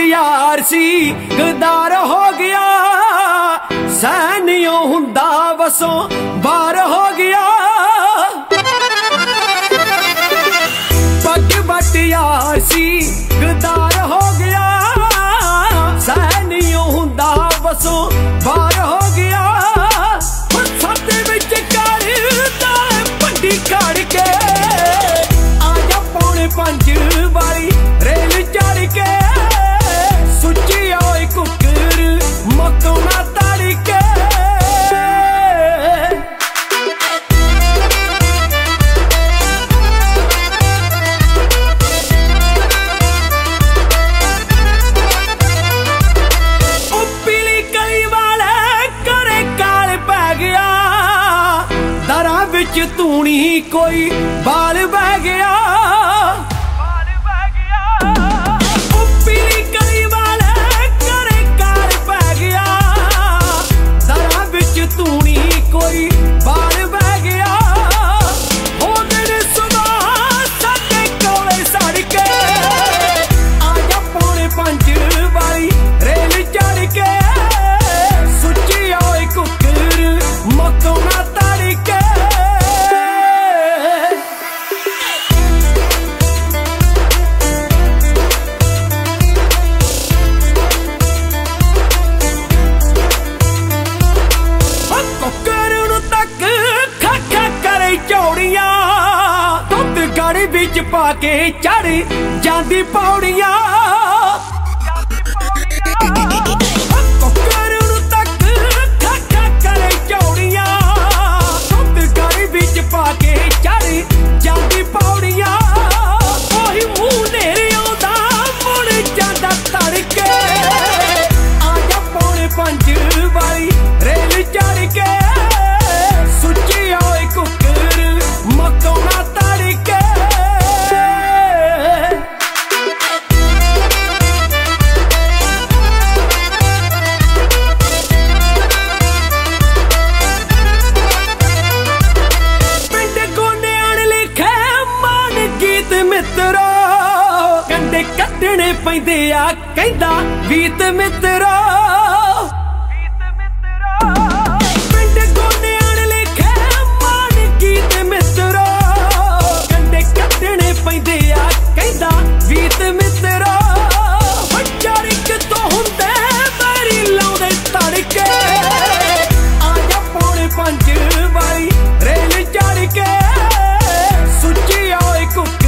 यार सी गदार हो गया, सैनियों हुंदा वसों बार हो गया। पग बट यार सी गदार हो गया, सैनियों हुंदा वसों बार हो गया। सत्ते विच करदा भंडी कड़ के, आजा पौने 5 वाली रेल चढ़ के, सुची ओए कुकर मकौना तड़ के। पीली कली वाले करे काल पै गया, दरा विच तूनी कोई बाल बह गया। कोई बाल बह गया, हो दिन सुबह साडे कोले सड़ के, आजा पौने 5 वाली रेल चढ़ के, सुची ओए कुकर मकौना तड़ के। चौड़ियां दुध गड़ बिच पाके चढ़ जांदी पौड़ियां, चौड़ियां दुध गड़ बिच पाके चढ़ जांदी पौड़ियां। ओही मुंह नेरे आउंदा मुड़ जांदा तड़के, आजा पौने 5 वाली रेल चढ़ के, सुची ओए कुकर मकौना तड़ के। पिंड गोने अणलिखे मान गीत मित्रो, कंडे कट्टने पैंदे आ कहंदा गीत मित्रो। गीत मित्रो चरिक तो हुंदे मेरी लाउंदे तड़के, आजा पौने 5 वाली रेल चढ़ के, सुची ओए कुकर